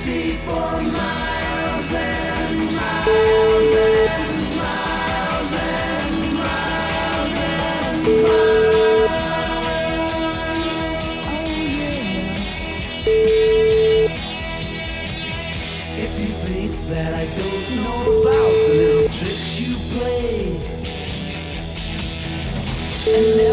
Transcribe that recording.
see for miles and miles and miles and miles and miles. If you think that I don't know about the little tricks you play, and